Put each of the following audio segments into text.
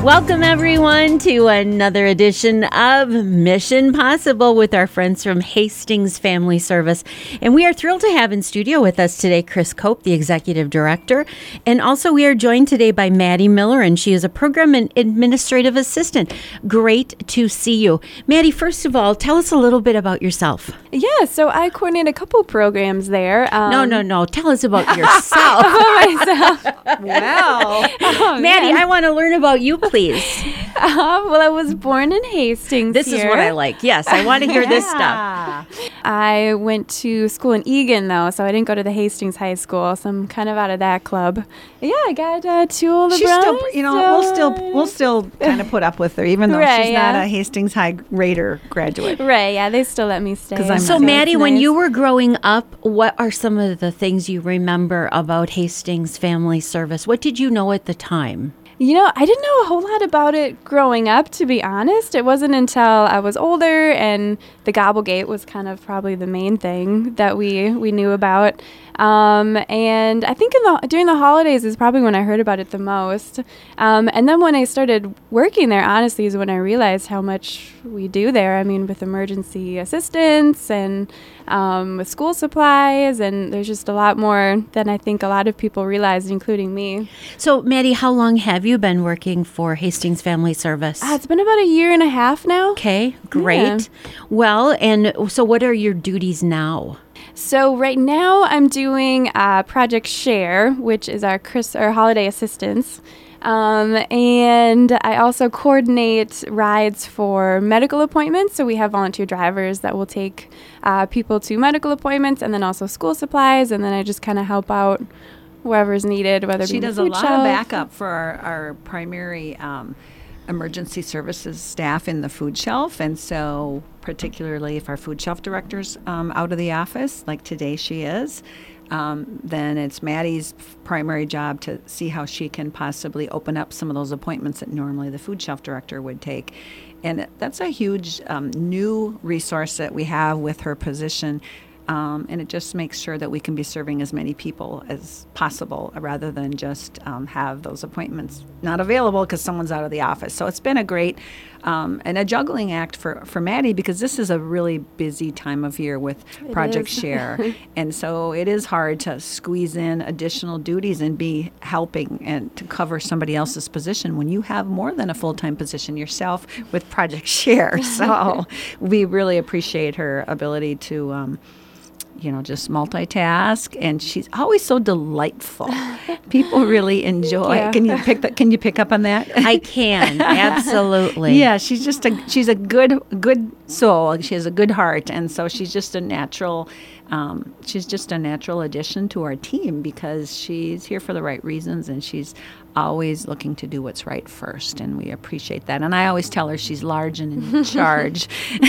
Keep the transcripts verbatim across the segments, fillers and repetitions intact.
Welcome, everyone, to another edition of Mission Possible with our friends from Hastings Family Service. And we are thrilled to have in studio with us today Chris Cope, the Executive Director. And also we are joined today by Maddie Miller, and she is a Program and Administrative Assistant. Great to see you. Maddie, first of all, tell us a little bit about yourself. Yeah, so I coordinate a couple programs there. Um, no, no, no. Tell us about yourself. myself. Wow. Oh, Maddie, man. I want to learn about you, please. Uh, well, I was born in Hastings. This here. is what I like. Yes, I want to hear yeah. this stuff. I went to school in Eagan, though, so I didn't go to the Hastings High School, so I'm kind of out of that club. But yeah, I got uh, two older she's brothers. Still, you know, so we'll still we'll still kind of put up with her, even though right, she's yeah. not a Hastings High Raider graduate. Right, yeah, they still let me stay. I'm so, Maddie, nice. When you were growing up, what are some of the things you remember about Hastings Family Service? What did you know at the time? You know, I didn't know a whole lot about it growing up, to be honest. It wasn't until I was older and the Gobblegate was kind of probably the main thing that we, we knew about. Um, and I think in the, during the holidays is probably when I heard about it the most. Um, and then when I started working there, honestly, is when I realized how much we do there. I mean, with emergency assistance and um, with school supplies, and there's just a lot more than I think a lot of people realized, including me. So, Maddie, how long have you been working for Hastings Family Service? Uh, it's been about a year and a half now. Okay, great. Yeah. Well, and so what are your duties now? So right now I'm doing uh, Project Share, which is our Chris our holiday assistance. Um, and I also coordinate rides for medical appointments. So we have volunteer drivers that will take uh, people to medical appointments, and then also school supplies. And then I just kind of help out wherever's needed, whether it she be does the a food lot shelf. of backup for our, our primary um, emergency services staff in the food shelf. And so particularly if our food shelf director's um, out of the office, like today she is, um, then it's Maddie's primary job to see how she can possibly open up some of those appointments that normally the food shelf director would take. And that's a huge um, new resource that we have with her position. Um, and it just makes sure that we can be serving as many people as possible rather than just um, have those appointments not available because someone's out of the office. So it's been a great um, and a juggling act for, for Maddie, because this is a really busy time of year with it Project is. Share. And so it is hard to squeeze in additional duties and be helping and to cover somebody else's position when you have more than a full-time position yourself with Project Share. So we really appreciate her ability to um, you know, just multitask, and she's always so delightful. People really enjoy. Yeah. Can you pick that? Can you pick up on that? I can, absolutely. Yeah, she's just a she's a good good soul. She has a good heart, and so she's just a natural. Um, she's just a natural addition to our team because she's here for the right reasons, and she's always looking to do what's right first, and we appreciate that. And I always tell her she's large and in charge.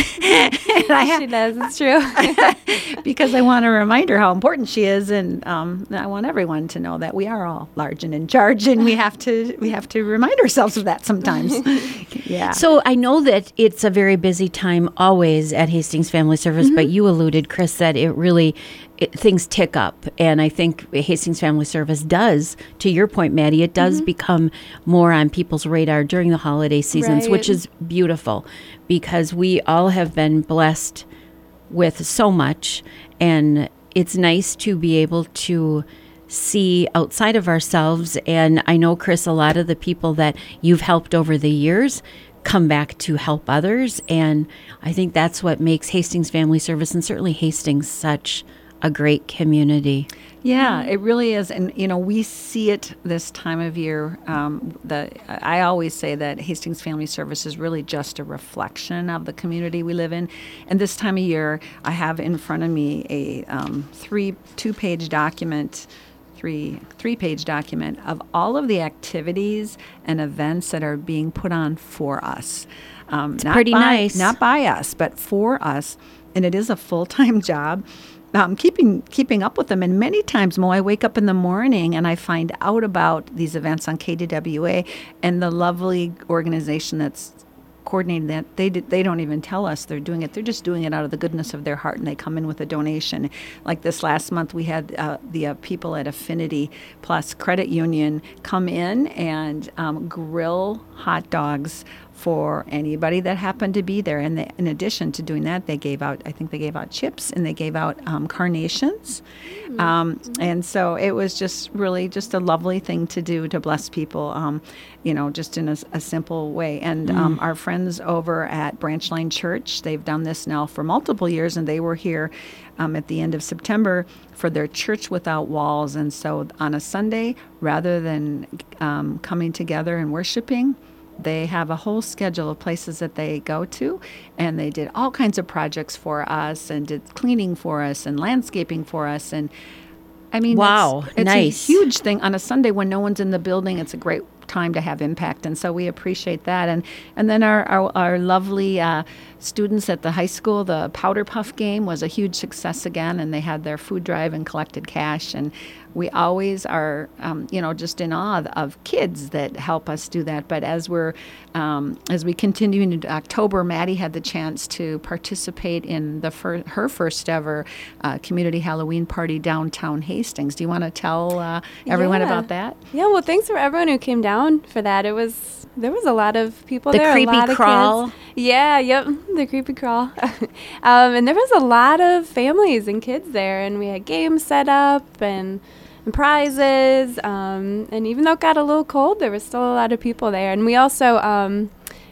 and I have, she does, it's true. because I want to remind her how important she is, and um, I want everyone to know that we are all large and in charge, and we have to we have to remind ourselves of that sometimes. Yeah. So I know that it's a very busy time always at Hastings Family Service, mm-hmm. but you alluded, Chris, that it really It, things tick up, and I think Hastings Family Service does, to your point, Maddie, it does mm-hmm. become more on people's radar during the holiday seasons, right. which is beautiful because we all have been blessed with so much, and it's nice to be able to see outside of ourselves. And I know, Chris, a lot of the people that you've helped over the years come back to help others, and I think that's what makes Hastings Family Service, and certainly Hastings, such a great community. Yeah, it really is. And, you know, we see it this time of year. Um, the I always say that Hastings Family Service is really just a reflection of the community we live in. And this time of year, I have in front of me a um, three, two-page document, three, three-page document of all of the activities and events that are being put on for us. Um, it's not pretty by, nice. Not by us, but for us. And it is a full-time job. Um, keeping keeping up with them. And many times, Mo, I wake up in the morning and I find out about these events on K D W A and the lovely organization that's coordinating that. They did, they don't even tell us they're doing it. They're just doing it out of the goodness of their heart, and they come in with a donation. Like this last month, we had uh, the uh, people at Affinity Plus Credit Union come in and um, grill hot dogs for anybody that happened to be there. And they, in addition to doing that, they gave out, I think they gave out chips, and they gave out um, carnations. Mm-hmm. Um, and so it was just really just a lovely thing to do to bless people, um, you know, just in a, a simple way. And mm. um, our friends over at Branchline Church, they've done this now for multiple years, and they were here um, at the end of September for their Church Without Walls. And so on a Sunday, rather than um, coming together and worshiping, they have a whole schedule of places that they go to, and they did all kinds of projects for us, and did cleaning for us, and landscaping for us. And I mean, wow, it's, it's nice. a huge thing on a Sunday when no one's in the building. It's a great time to have impact, and so we appreciate that. And and then our our, our lovely uh, students at the high school, the Powder Puff game was a huge success again, and they had their food drive and collected cash. And we always are, um, you know, just in awe of kids that help us do that. But as we're, um, as we continue into October, Maddie had the chance to participate in the fir- her first ever uh, community Halloween party downtown Hastings. Do you want to tell uh, everyone yeah. about that? Yeah. Well, thanks for everyone who came down for that. It was there was a lot of people the there. Creepy a lot crawl. Of kids. Yeah. Yep. The creepy crawl. um, and there was a lot of families and kids there, and we had games set up and. And prizes, um, and even though it got a little cold, there was still a lot of people there. And we also um,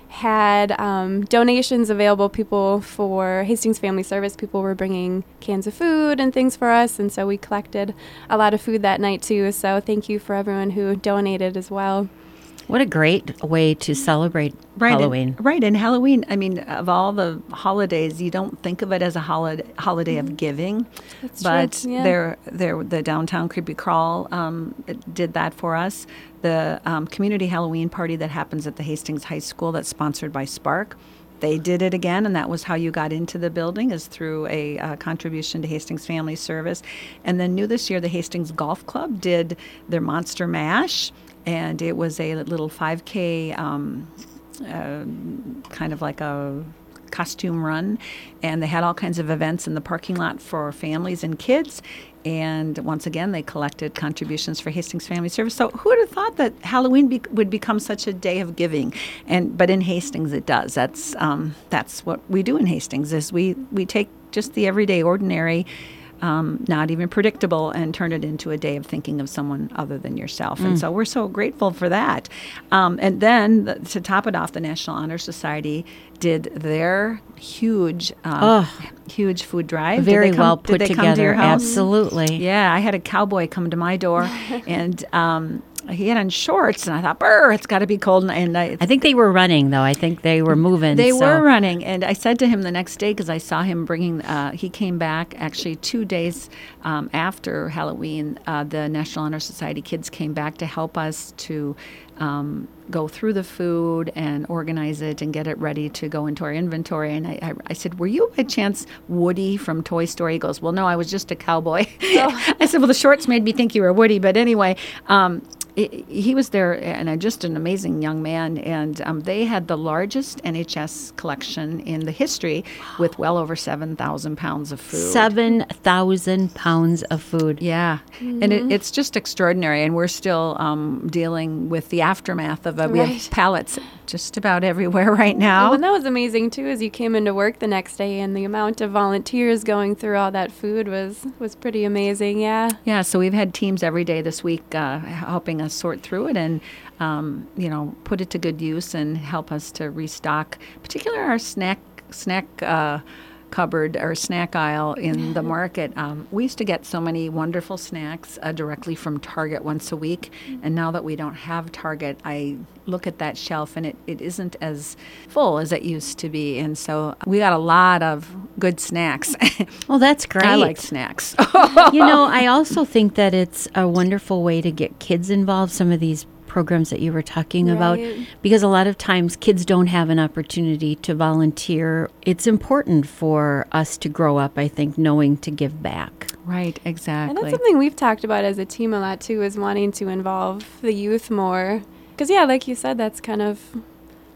had um, donations available. People for Hastings Family Service, people were bringing cans of food and things for us, and so we collected a lot of food that night too. So thank you for everyone who donated as well. What a great way to celebrate right, Halloween. And, right, and Halloween, I mean, of all the holidays, you don't think of it as a holiday, holiday mm-hmm. of giving. That's but true. Yeah. they're, they're, the Downtown Creepy Crawl um, did that for us. The um, community Halloween party that happens at the Hastings High School that's sponsored by Spark, they did it again, and that was how you got into the building, is through a uh, contribution to Hastings Family Service. And then new this year, the Hastings Golf Club did their Monster Mash, and it was a little five K, um, uh, kind of like a costume run, and they had all kinds of events in the parking lot for families and kids. And once again, they collected contributions for Hastings Family Service. So who would have thought that Halloween be- would become such a day of giving? And but in Hastings, it does. That's um, that's what we do in Hastings. Is we we take just the everyday, ordinary, Um, not even predictable, and turn it into a day of thinking of someone other than yourself. Mm. And so we're so grateful for that. Um, and then the, to top it off, the National Honor Society did their huge, um, oh, huge food drive. Very did they come, well put did they together. Come to your house? Absolutely. Yeah, I had a cowboy come to my door, and um, he had on shorts, and I thought, brr, it's got to be cold. And, and I, I think they were running, though. I think they were moving. They so. were running. And I said to him the next day, because I saw him bringing, uh, he came back actually two days um, after Halloween. Uh, the National Honor Society kids came back to help us to um, go through the food and organize it and get it ready to go into our inventory. And I, I, I said, were you by chance Woody from Toy Story? He goes, well, no, I was just a cowboy. Oh. I said, well, the shorts made me think you were Woody. But anyway, um, It, he was there, and uh, just an amazing young man, and um, they had the largest N H S collection in the history, wow. with well over seven thousand pounds of food. seven thousand pounds of food. Yeah, mm-hmm. and it, it's just extraordinary, and we're still um, dealing with the aftermath of it. We right. have pallets just about everywhere right now. Well, and that was amazing, too, as you came into work the next day, and the amount of volunteers going through all that food was, was pretty amazing, yeah. Yeah, so we've had teams every day this week uh, helping us sort through it and, um, you know, put it to good use and help us to restock, particularly our snack snack uh, cupboard or snack aisle in the market. Um, we used to get so many wonderful snacks uh, directly from Target once a week, and now that we don't have Target, I look at that shelf and it, it isn't as full as it used to be, and so we got a lot of good snacks. Well, that's great. I like snacks. You know, I also think that it's a wonderful way to get kids involved, some of these programs that you were talking right. about, because a lot of times kids don't have an opportunity to volunteer. It's important for us to grow up, I think, knowing to give back. Right, exactly. And that's something we've talked about as a team a lot, too, is wanting to involve the youth more. Because, yeah, like you said, that's kind of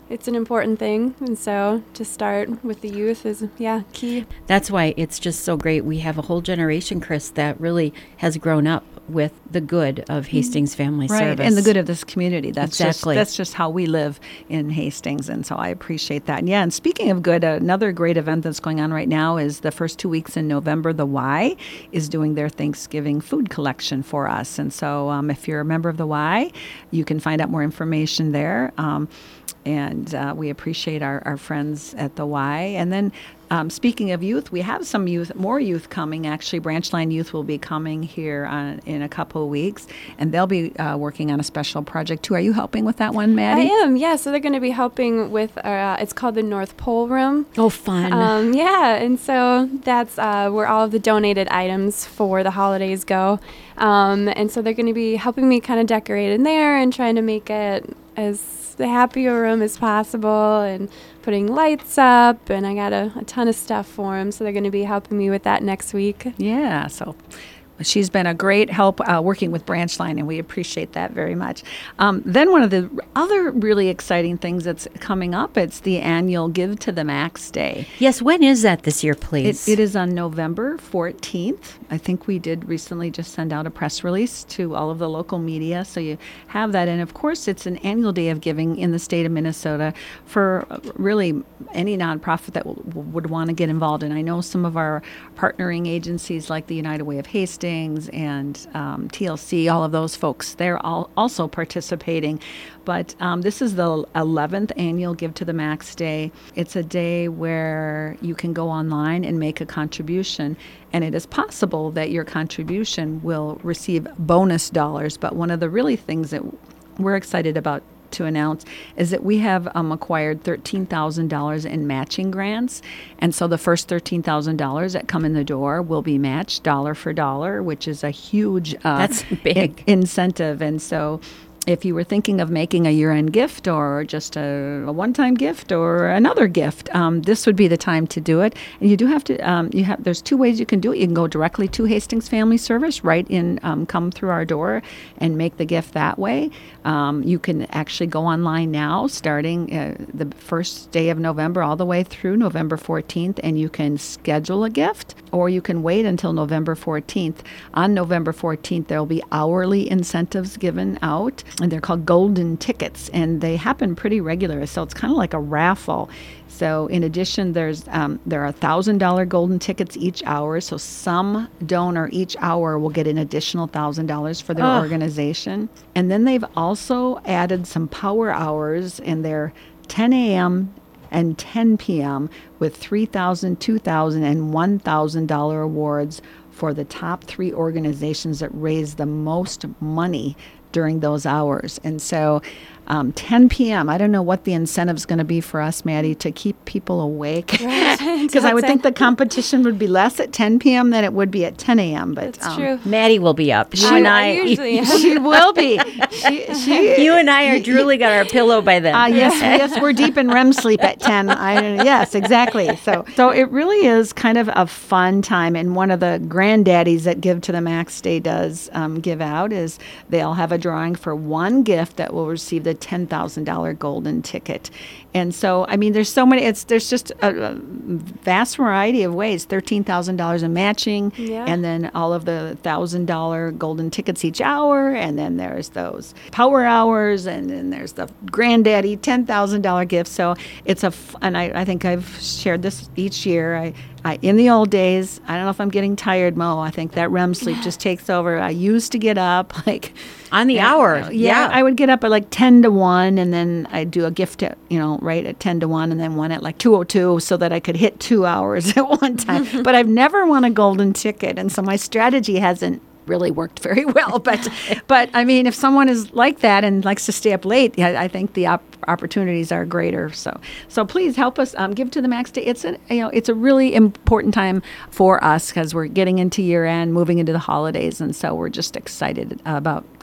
it's an important thing. And so to start with the youth is, yeah, key. That's why it's just so great. We have a whole generation, Chris, that really has grown up with the good of Hastings Family Right, Service. and the good of this community. That's Exactly. just that's just how we live in Hastings, and so I appreciate that. And yeah, and speaking of good, another great event that's going on right now is the first two weeks in November. The Y is doing their Thanksgiving food collection for us, and so um, if you're a member of the Y, you can find out more information there. Um, and uh, we appreciate our, our friends at the Y. And then um, speaking of youth, we have some youth, more youth coming. Actually, Branchline Youth will be coming here on, in a couple of weeks, and they'll be uh, working on a special project too. Are you helping with that one, I Maddie? am, yeah. So they're going to be helping with, uh, it's called the North Pole Room. Oh, fun. Um, yeah, and so that's uh, where all of the donated items for the holidays go. Um, and so they're going to be helping me kind of decorate in there and trying to make it as the happier room as possible and putting lights up. And I got a, a ton of stuff for them. So they're going to be helping me with that next week. Yeah, so she's been a great help uh, working with Branchline, and we appreciate that very much. Um, then one of the other really exciting things that's coming up, it's the annual Give to the Max Day. Yes, when is that this year, please? It, it is on November fourteenth. I think we did recently just send out a press release to all of the local media, so you have that. And of course, it's an annual day of giving in the state of Minnesota for really any nonprofit that w- would want to get involved. And I know some of our partnering agencies like the United Way of Hastings and um, T L C, all of those folks, they're all also participating. But um, this is the eleventh annual Give to the Max Day. It's a day where you can go online and make a contribution, and it is possible that your contribution will receive bonus dollars. But one of the really things that we're excited about to announce is that we have um, acquired thirteen thousand dollars in matching grants. And so the first thirteen thousand dollars that come in the door will be matched dollar for dollar, which is a huge uh, That's big. in- incentive. And so if you were thinking of making a year-end gift or just a, a one-time gift or another gift, um, this would be the time to do it. And you do have to, um, you have, there's two ways you can do it. You can go directly to Hastings Family Service, right in, um, come through our door and make the gift that way. Um, you can actually go online now, starting uh, the first day of November all the way through November fourteenth, and you can schedule a gift, or you can wait until November fourteenth. On November fourteenth, there will be hourly incentives given out, and they're called golden tickets, and they happen pretty regular. So it's kind of like a raffle. So in addition, there's um, there are one thousand dollars golden tickets each hour. So some donor each hour will get an additional one thousand dollars for their Oh. organization. And then they've also added some power hours, and they're ten a.m. and ten p.m. with three thousand dollars, two thousand dollars, and one thousand dollars awards for the top three organizations that raise the most money during those hours. And so um, ten p.m., I don't know what the incentive is going to be for us, Maddie, to keep people awake. Because I would think the competition would be less at ten p.m. than it would be at ten a.m. But That's um, true. Maddie will be up. You I- and I I, usually am. she will be. She, she, you and I are truly got our pillow by then. Uh, yes, yes, we're deep in R E M sleep at ten. I, yes, exactly. So, so it really is kind of a fun time. And one of the granddaddies that Give to the Max Day does um, give out is they'll have a drawing for one gift that will receive the ten thousand dollars golden ticket. And so, I mean, there's so many. It's there's just a, a vast variety of ways. Thirteen thousand dollars in matching, Yeah. and then all of the thousand dollar golden tickets each hour, and then there's those power hours, and then there's the granddaddy ten thousand dollar gift. So it's a, f- and I, I think I've shared this each year. I, I in the old days, I don't know if I'm getting tired, Mo. I think that R E M sleep just takes over. I used to get up like On the yeah, hour. Yeah, Yeah. I would get up at like ten to one, and then I'd do a gift at, you know, right at ten to one, and then one at like two oh two so that I could hit two hours at one time. But I've never won a golden ticket, and so my strategy hasn't really worked very well. But, but I mean, if someone is like that and likes to stay up late, yeah, I think the op- opportunities are greater. So, so please help us um, Give to the Max Day. It's a, you know, it's a really important time for us because we're getting into year end, moving into the holidays, and so we're just excited about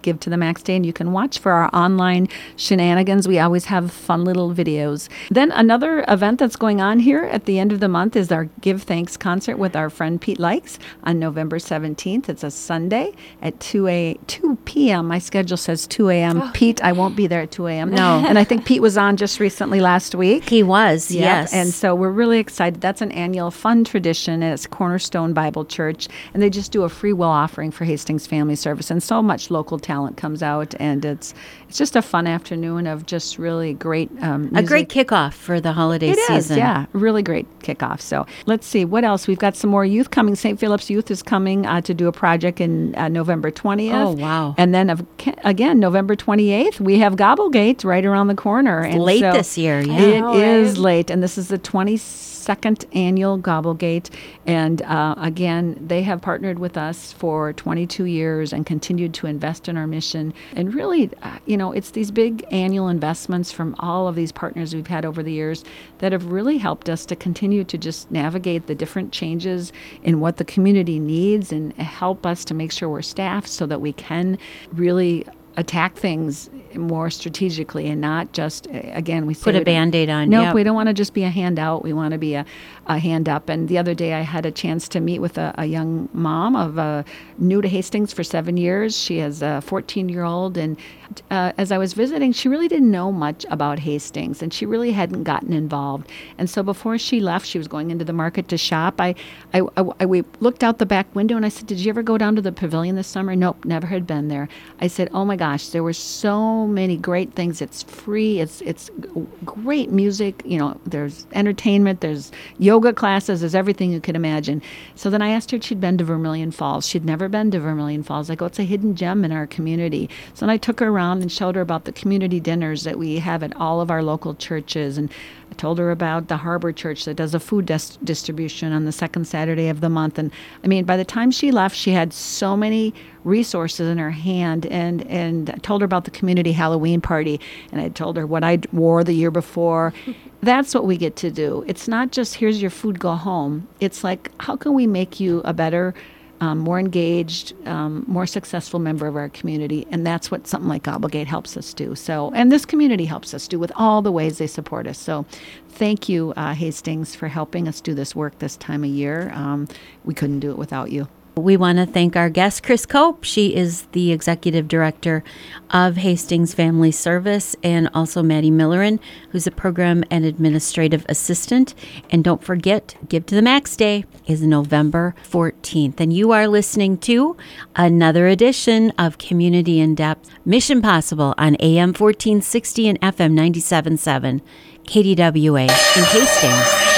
Give to the Max Day, and you can watch for our online shenanigans. We always have fun little videos. Then another event that's going on here at the end of the month is our Give Thanks concert with our friend Pete Likes on November seventeenth. It's a Sunday at two p.m. My schedule says two a.m. Oh. Pete, I won't be there at two a.m. No. And I think Pete was on just recently last week. He was, Yep. yes. And so we're really excited. That's an annual fun tradition, and it's Cornerstone Bible Church. And they just do a free will offering for Hastings Family Service. And so much local talent comes out, and it's it's just a fun afternoon of just really great um, music. A great kickoff for the holiday It season. is, yeah. Really great kickoff. So let's see. What else? We've got some more youth coming. Saint Philip's Youth is coming uh, to do a project in uh, November twentieth. Oh, wow. And then, of, again, November twenty-eighth, we have Gobblegate right around the corner. And Late so this year, yeah. It Oh, is right. late, and this is the twenty-second annual Gobblegate. And uh, again, they have partnered with us for twenty-two years and continued to invest in our mission. And really, uh, you know, it's these big annual investments from all of these partners we've had over the years that have really helped us to continue to just navigate the different changes in what the community needs and help us to make sure we're staffed so that we can really attack things more strategically and not just, again, we say Put a we don't- Band-Aid on. Nope, Yep. we don't want to just be a handout. We want to be a, a hand up. And the other day I had a chance to meet with a, a young mom of uh, new to Hastings for seven years. She has a fourteen-year-old. And uh, as I was visiting, she really didn't know much about Hastings, and she really hadn't gotten involved. And so before she left, she was going into the market to shop. I, I, I, I we looked out the back window, and I said, did you ever go down to the pavilion this summer? Nope, never had been there. I said, oh my gosh, there were so many great things. It's free. It's it's g- great music. You know, there's entertainment. There's yoga classes. There's everything you could imagine. So then I asked her if she'd been to Vermilion Falls. She'd never been to Vermilion Falls. I go, it's a hidden gem in our community. So then I took her around and showed her about the community dinners that we have at all of our local churches. And I told her about the Harbor Church that does a food dis- distribution on the second Saturday of the month. And I mean, by the time she left, she had so many resources in her hand, and and I told her about the community Halloween party, and I told her what I wore the year before. That's what we get to do. It's not just here's your food, go home. It's like, how can we make you a better, um, more engaged, um, more successful member of our community? And that's what something like Gobblegate helps us do. So, and this community helps us do with all the ways they support us. So thank you, uh, Hastings, for helping us do this work this time of year. Um, we couldn't do it without you. We want to thank our guest, Chris Cope. She is the Executive Director of Hastings Family Service, and also Maddie Millerin, who's a Program and Administrative Assistant. And don't forget, Give to the Max Day is November fourteenth. And you are listening to another edition of Community in Depth, Mission Possible on A M fourteen sixty and F M ninety-seven point seven, K D W A in Hastings.